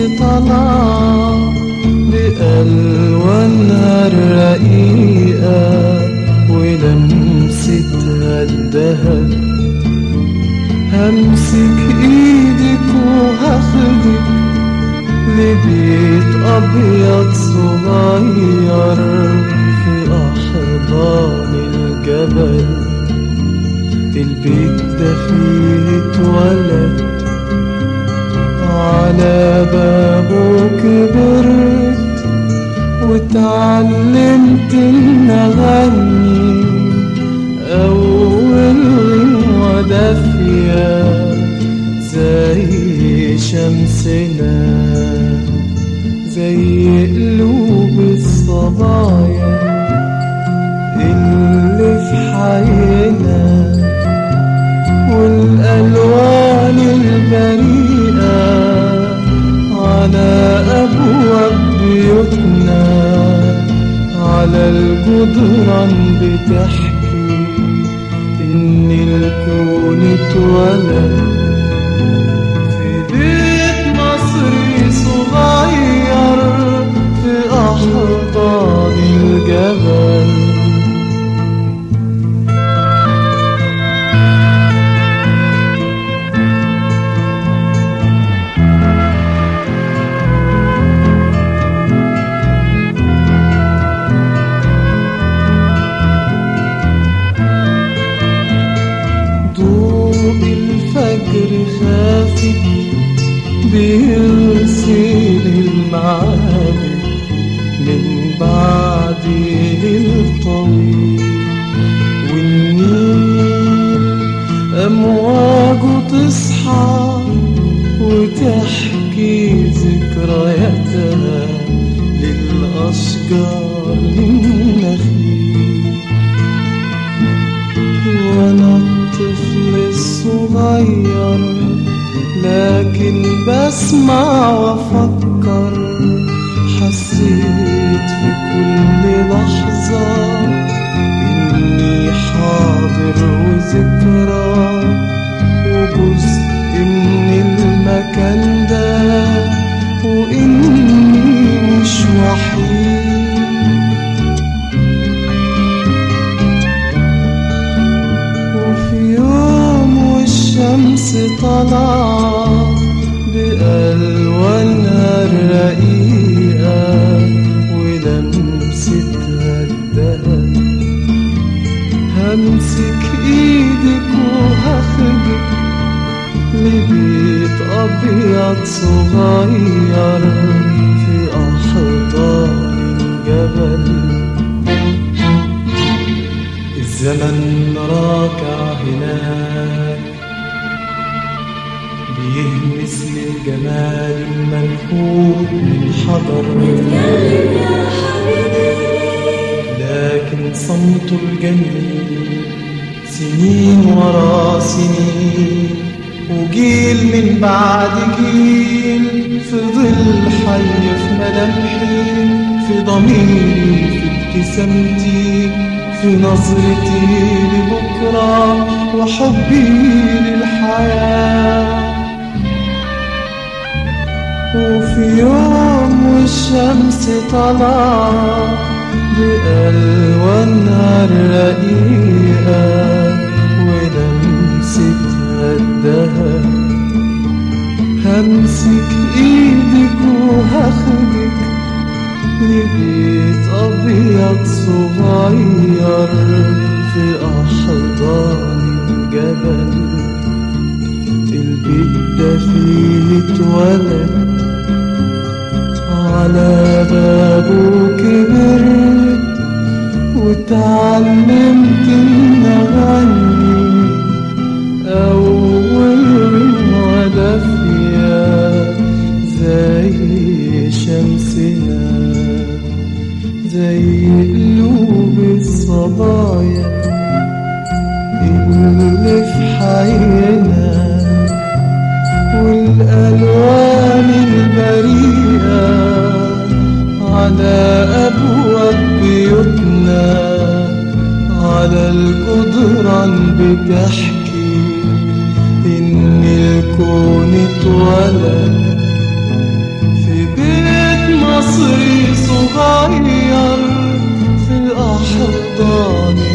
طلع بألوانها الرقيقة ولمستها الدهب. همسك ايدك وهاخدك لبيت أبيض صغير في أحضان الجبل. البيت ده فيه اتولد، على بابه كبرت واتعلمت إن أغني أول ودافية زي شمسنا، زي قلوب الصبايا اللي في حينا، والألوان البريئة على أبواب بيوتنا، على الجدران بتحكي إن الكون اتولد في بيت مصري صغير في أحضان الجبل. الفجر خافت بيرسل المعابد من بعد الطويل، والنيل أمواجه تصحى وتحكي ذكرياتها للأشجار النخيل. وأنا الطفل الصغير لكن بسمع وأفكر، حسيت في كل لحظة إني حاضر وذكرى وجزء من المكان ده، وإني مش وحيد. الشمس طلع بألوانها الرقيقة ولمستها الدهب. همسك ايدك وهاخدك لبيت أبيض صغير في أحضان الجبل. الزمن راكع هناك بيهمس للجمال المنحوت من حضر، لكن صمته الجميل سنين ورا سنين، وجيل من بعد جيل فضل حي في ملامحي، في ضميري، في ابتسامتي، في نظرتي لبكرة وحبي للحياة. وفي يوم والشمس طلع بألوانها الرقيقة ولمستها الدهب. همسك ايدك وهاخدك لبيت أبيض صغير في أحضان الجبل. البيت ده فيه اتولد، على بابه كبرت واتعلمت إن أغني أول ودافية زي شمسنا، زي قلوب الصبايا اللي في حينا، والألوان البريئة على أبواب بيوتنا، على الجدران بتحكي إن الكون اتولد مصري صغير في الأحضان